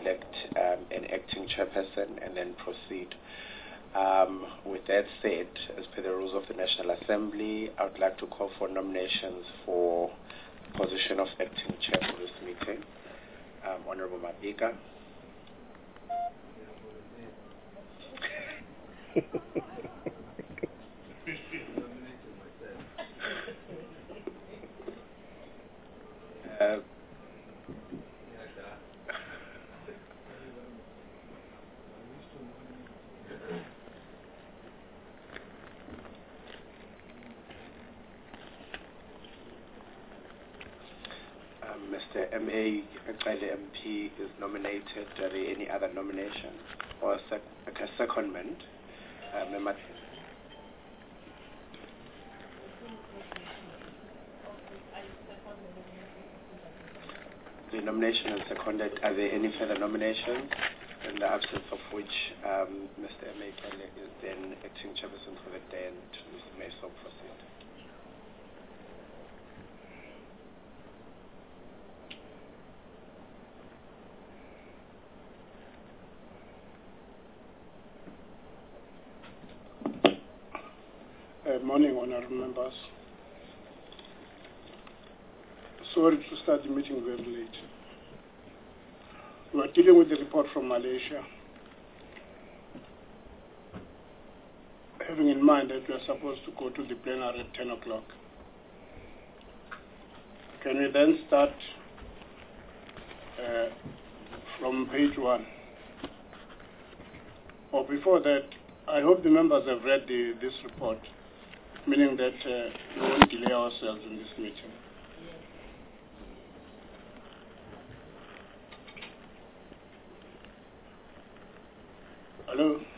elect an acting chairperson and then proceed. With that said, as per the rules of the National Assembly, I would like to call for nominations for the position of acting chair for this meeting. Honorable Mabika. Mr. M.A. Akale MP is nominated. Are there any other nominations or a secondment? The nomination is seconded. Are there any further nominations? In the absence of which, Mr. M.A. Akale is then acting chairperson for the day, and Mr. May so proceed. Morning, honorable members. Sorry to start the meeting very late. We are dealing with the report from Malaysia, having in mind that we are supposed to go to the plenary at 10 o'clock. Can we then start from page 1? Or before that, I hope the members have read this report, meaning that we won't delay ourselves in this meeting. Hello?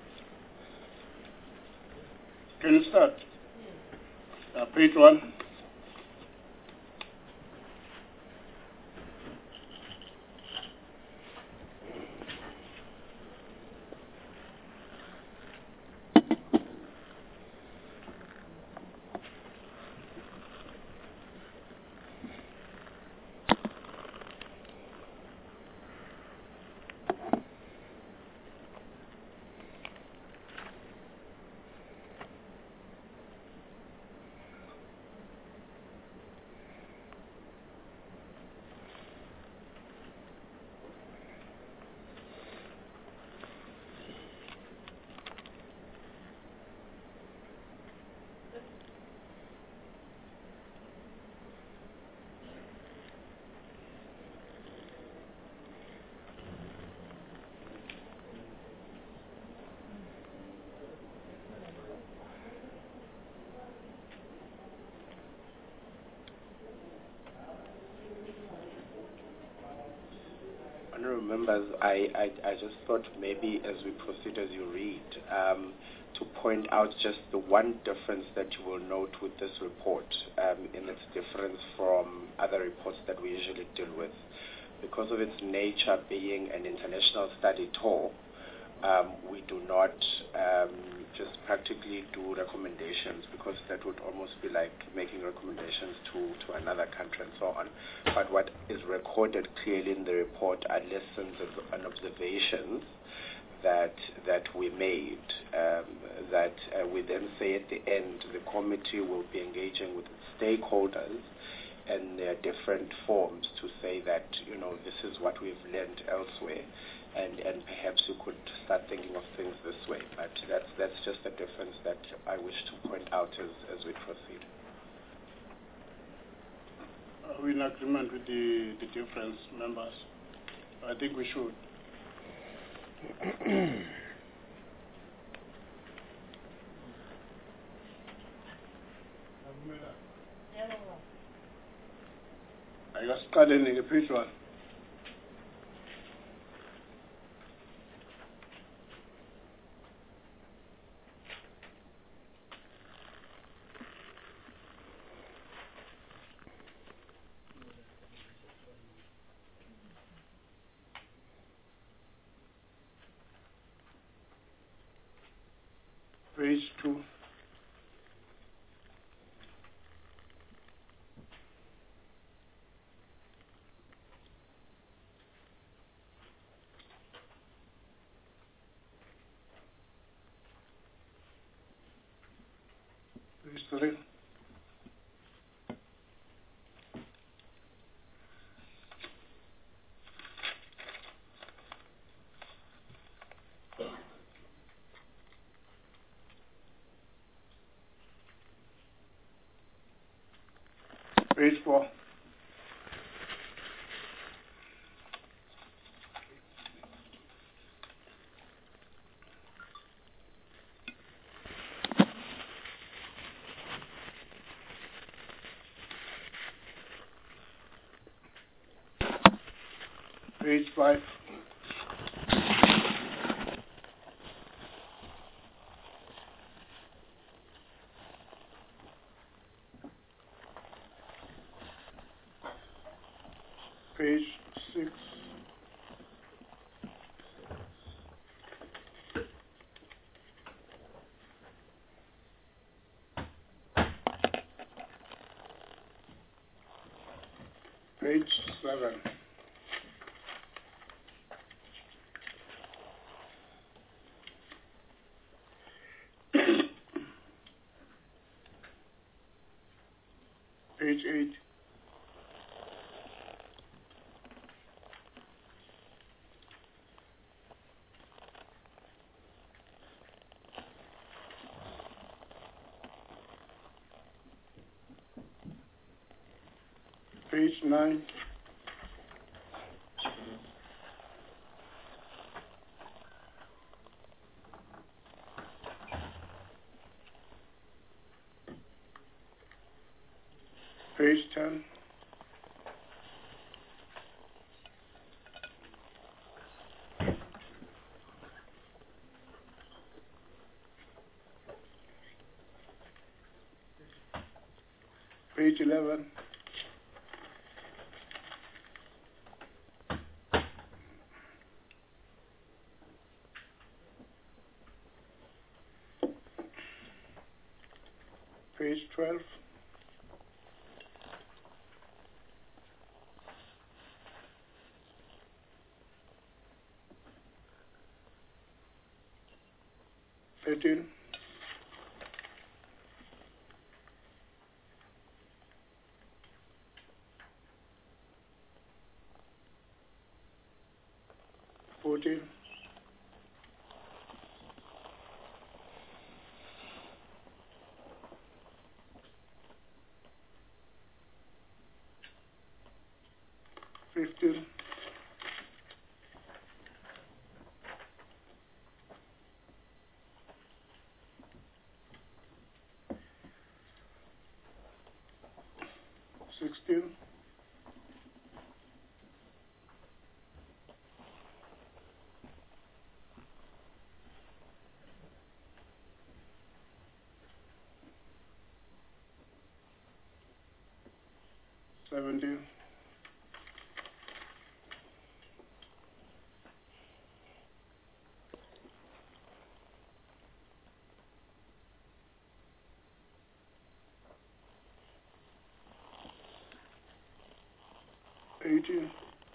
Can you start? Page 1. Members, I just thought maybe as we proceed, as you read, to point out just the one difference that you will note with this report in its difference from other reports that we usually deal with. Because of its nature being an international study tour, we do not just practically do recommendations, because that would almost be like making recommendations to another country and so on. But what is recorded clearly in the report are lessons and observations that we made, that we then say at the end the committee will be engaging with stakeholders and their different forms to say that, this is what we've learned elsewhere, and perhaps you could start thinking of things this way. But that's just a difference that I wish to point out as we proceed. Are we in agreement with the difference, members? I think we should. I got started in the picture. Page 2. Cyril. Page 4. Page 5. Page 6. Page 7. Page 8. Page 9. Page 10. Page 11. Page 12. Thirteen. Fourteen. 15. 16. 17. 18.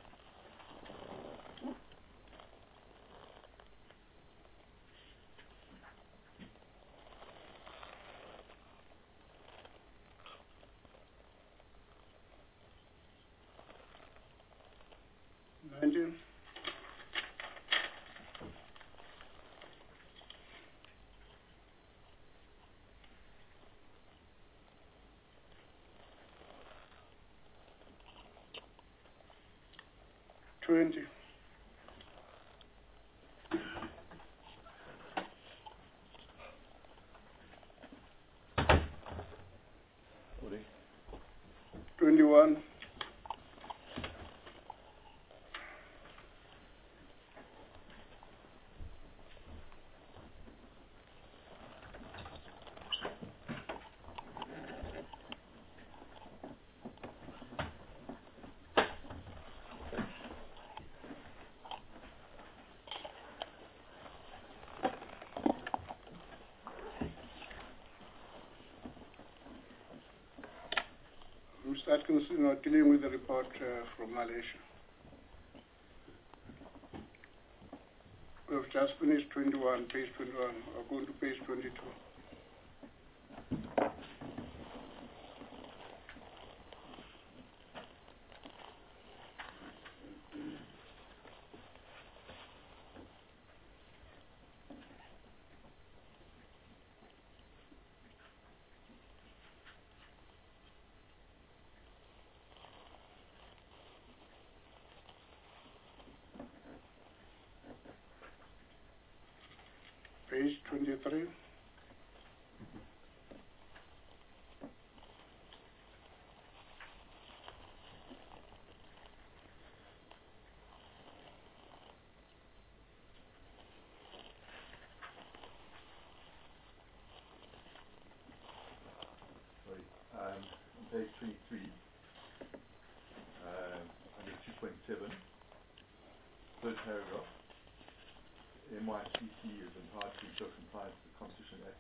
19. 20. 21. Mr. Atkinson, dealing with the report from Malaysia. We've just finished 21, page 21. We're going to page 22. Page 23. Sorry, on page 23, under 2.7, third paragraph, MYCC is empowered to ensure compliance with the Competition Act,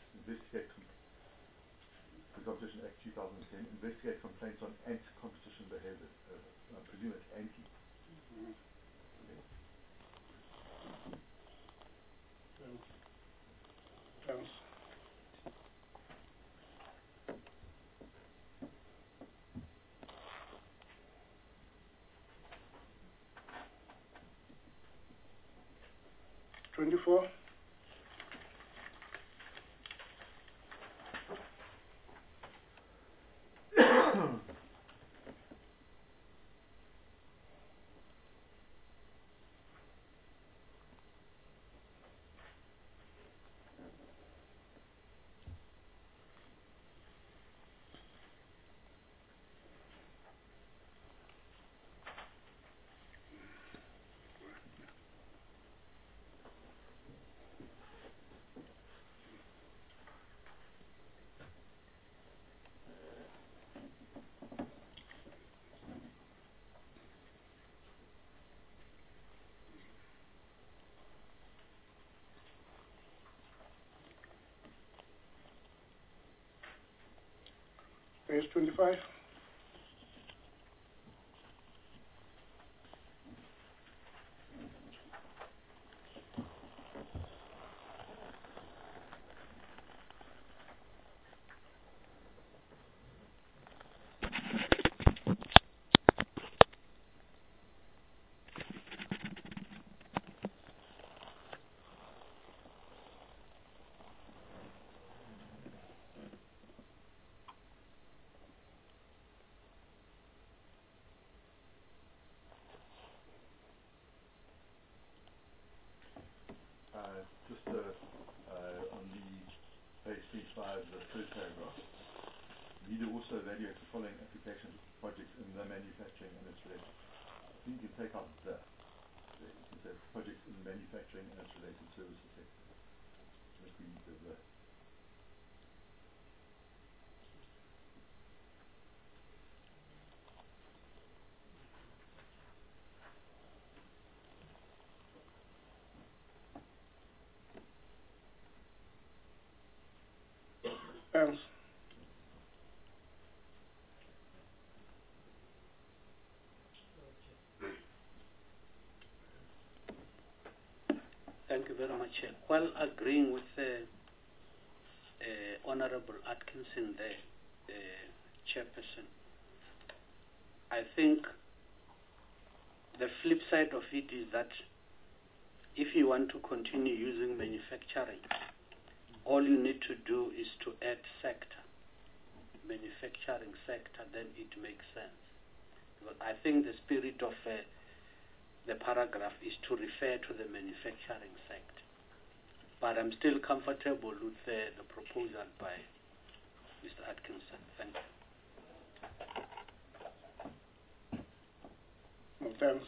the Competition Act 2010, investigate complaints on anti-competition behavior. I presume it's anti. Thanks. Twenty-four. Page 25. Just on the page 35, the third paragraph, leader also evaluates the following application projects in the manufacturing and its related. I think you can take out the. You can say projects in manufacturing and its related services sector. I think we need the. Thanks. Thank you very much. While agreeing with Honorable Atkinson, the chairperson, I think the flip side of it is that if you want to continue using manufacturing, all you need to do is to add sector, manufacturing sector, then it makes sense. Because I think the spirit of the paragraph is to refer to the manufacturing sector. But I'm still comfortable with the proposal by Mr. Atkinson. Thank you. No, thanks.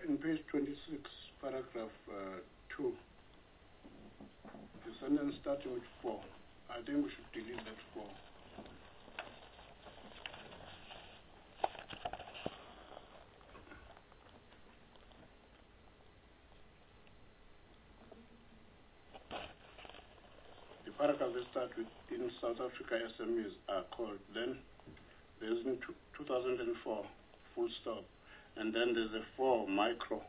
in page 26, paragraph 2, the sentence starting with 4. I think we should delete that 4. The paragraph that starts with, in South Africa SMEs are called, then there's in 2004, full stop, and then there's a 4, micro.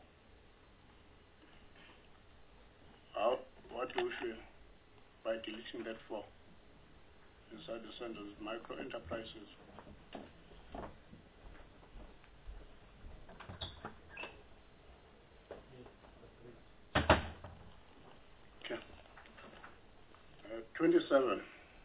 What do we feel by deleting that 4 inside the sentence, micro enterprises? Okay. 27.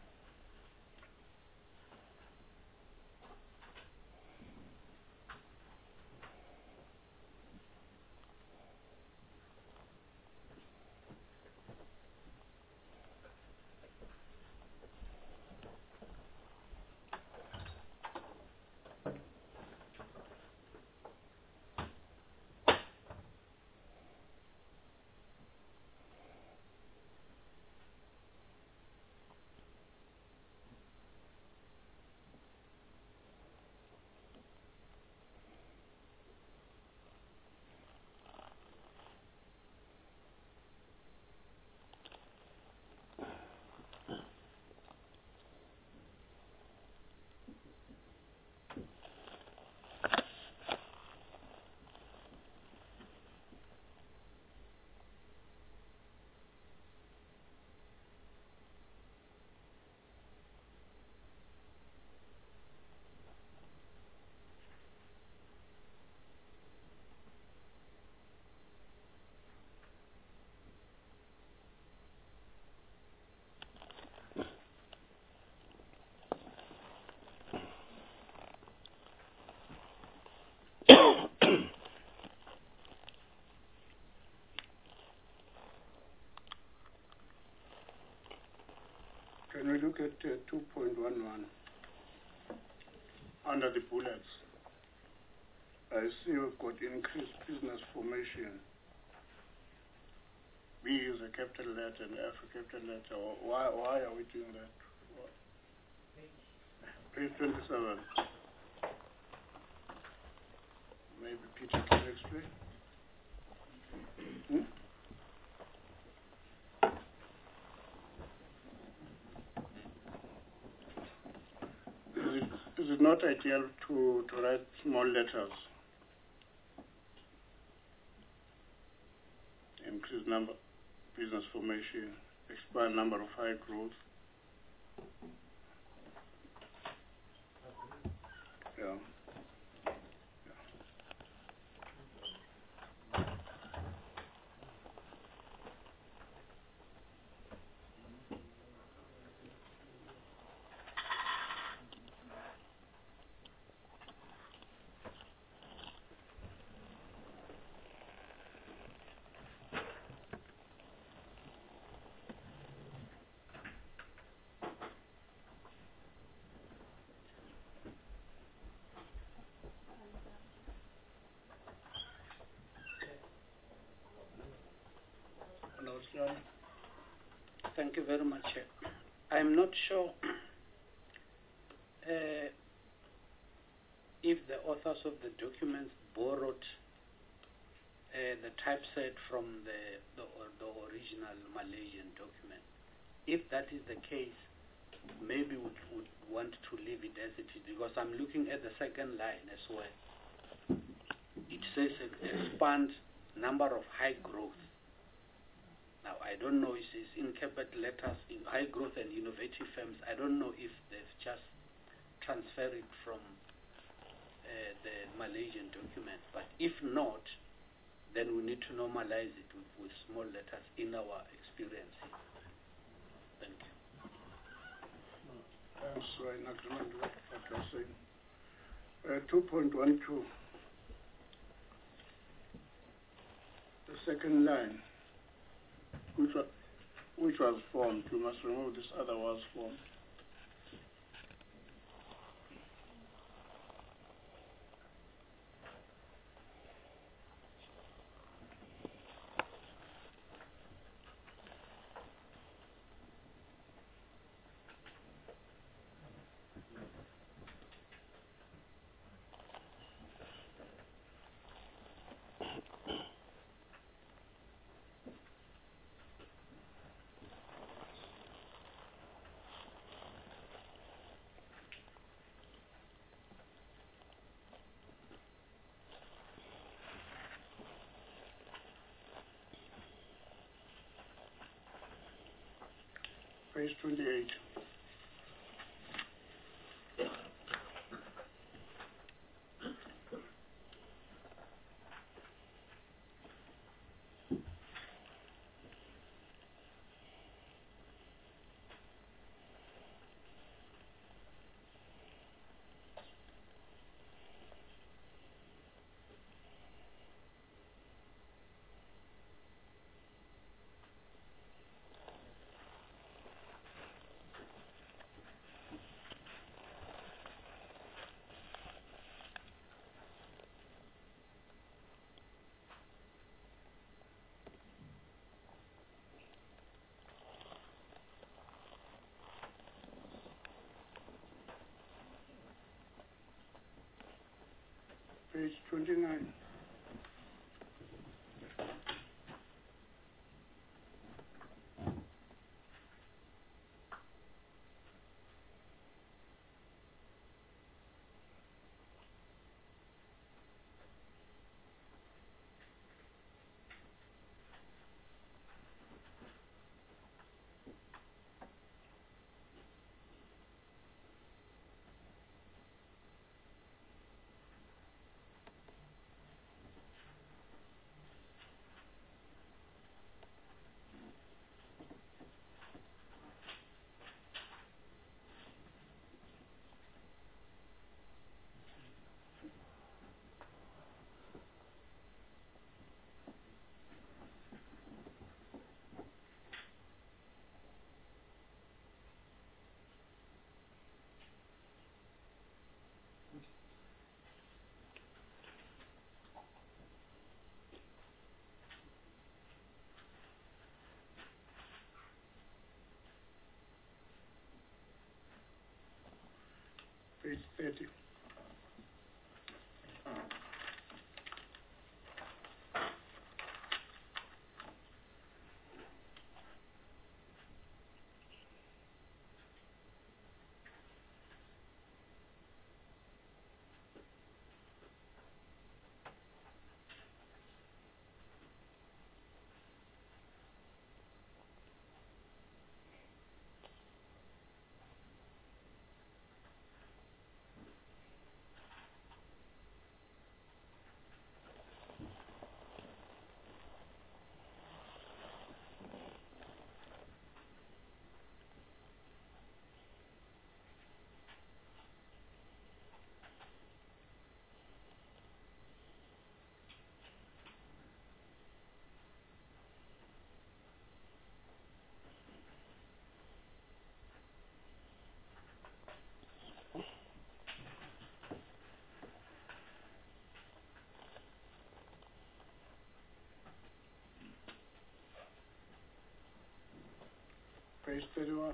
Can we look at 2.11 under the bullets? I see we've got increased business formation. B is a capital letter and F a capital letter. Why are we doing that? Page 27. Maybe Peter can explain. Is it not ideal to write small letters? Increase number business formation, expand number of high growth. Yeah. Thank you very much. I'm not sure if the authors of the documents borrowed the typeset from the original Malaysian document. If that is the case, maybe we would want to leave it as it is, because I'm looking at the second line as well. It says expand number of high growth. Now, I don't know if it's in capital letters, in high growth and innovative firms. I don't know if they've just transferred it from the Malaysian document. But if not, then we need to normalize it with small letters in our experience. Thank you. I'm sorry, in agreement with what you're saying. 2.12. The second line. Which was formed. You must remove this other was formed. Page 28. Page 29. Page 30. Page 31.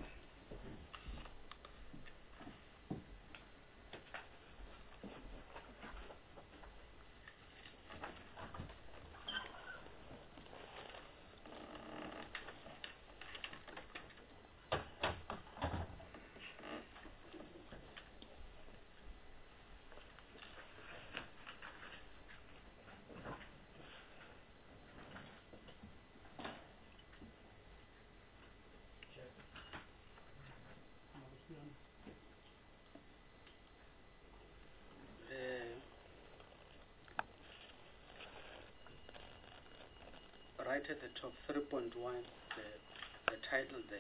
Right at the top, 3.1, the title there.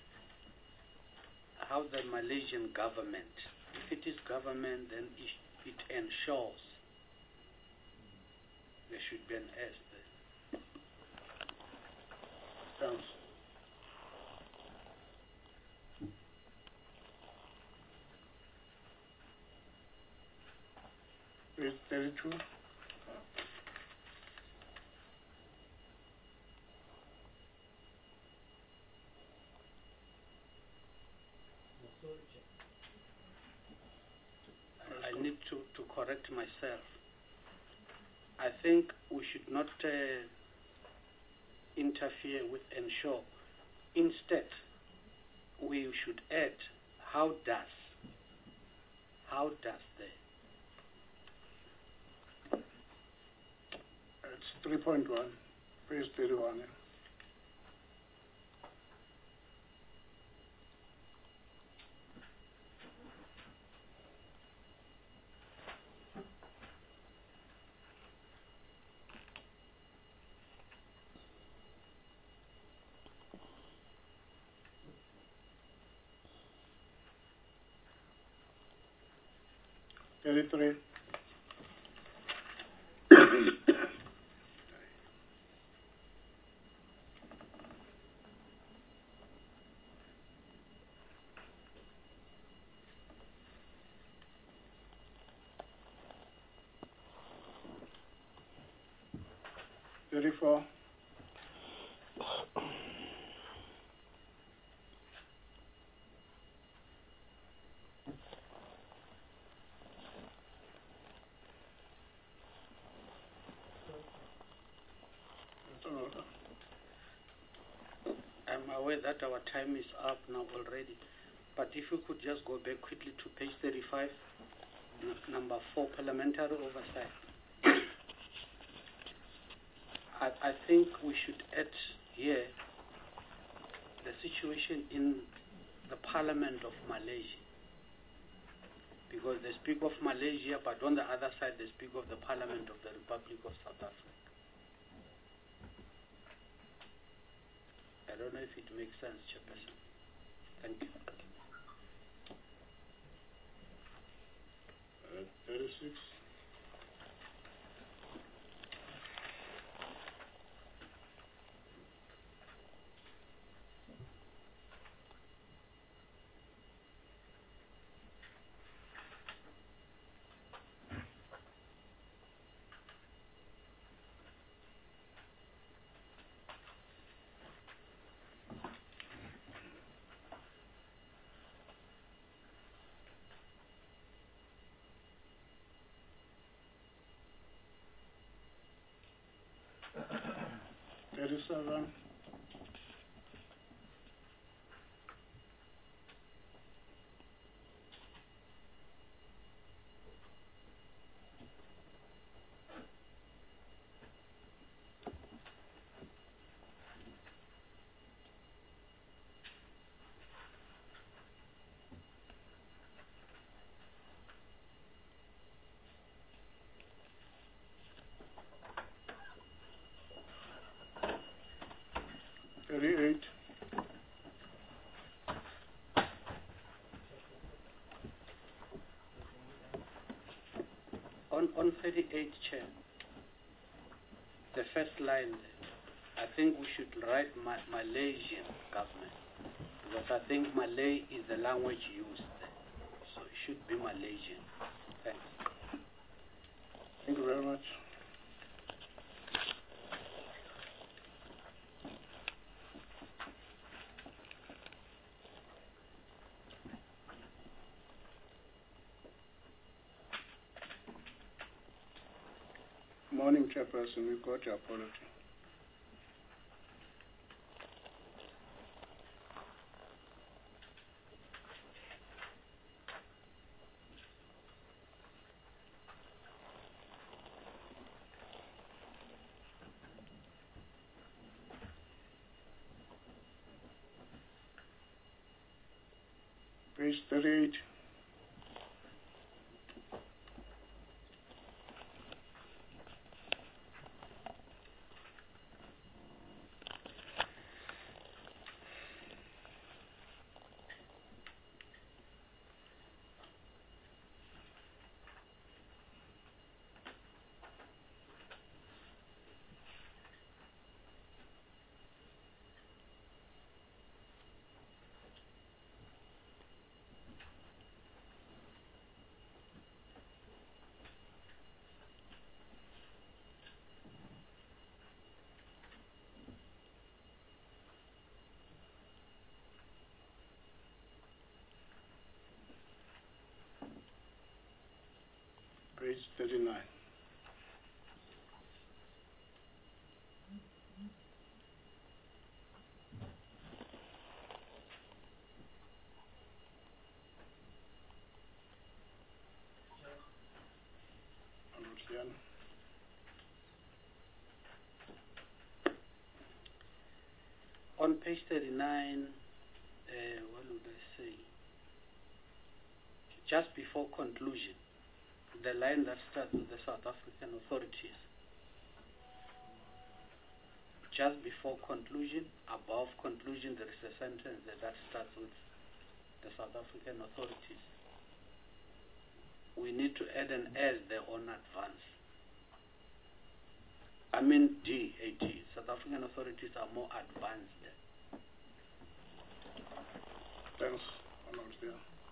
How the Malaysian government, if it is government, then it ensures. There should be an S there. Thanks. Page 32. I need to correct myself. I think we should not interfere with ensure. Instead, we should add how does the. It's 3.1. Page 31. 33. Thirty-four. I'm aware that our time is up now already, but if you could just go back quickly to page 35, number 4, parliamentary oversight. I think we should add here the situation in the Parliament of Malaysia, because they speak of Malaysia, but on the other side they speak of the Parliament of the Republic of South Africa. I don't know if it makes sense, Chairperson. Thank you. 36. On 38, Chair, the first line, I think we should write Malaysian government, because I think Malay is the language used there, so it should be Malaysian. Thanks. Thank you very much. Morning, Chairperson. We got your apology. Page 38. Page 39. On page 39, what would I say? Just before conclusion, the line that starts with the South African authorities. Just before conclusion, above conclusion, there is a sentence that starts with the South African authorities. we need to add an as their own advance. I mean DAT. South African authorities are more advanced. Thanks, Honourable Speaker.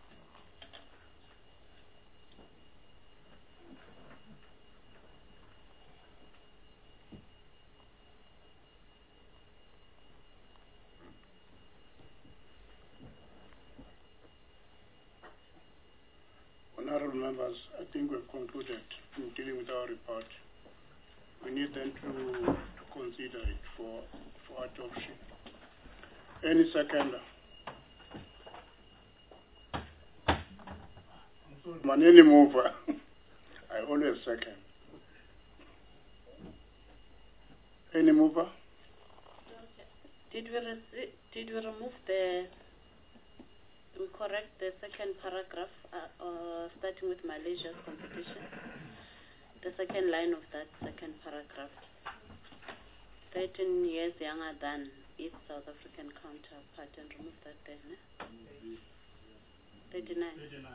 Honourable members, I think we've concluded in dealing with our report. We need then to consider it for adoption. Any seconder? Man, any mover? I always second. Any mover? Did we remove we correct the second paragraph, starting with Malaysia's competition? The second line of that second paragraph. 13 years younger than its South African counterpart, and remove that there, ne? 39.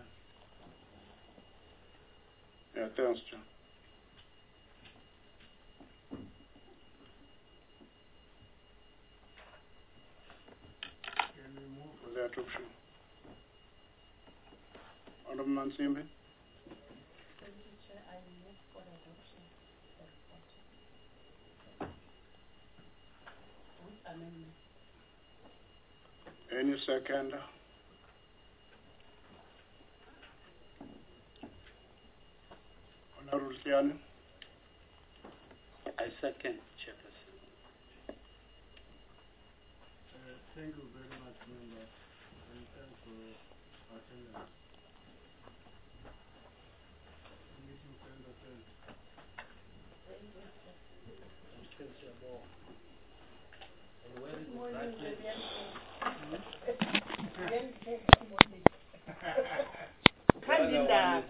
Yeah, thanks, John. Can we move for the adoption? Honourable Mansimbi? I move for adoption. With amendment. Any seconder? Honourable Tiani? I second, Chairperson. Thank you very much, members, and thanks for attendance. Meeting center. Good morning,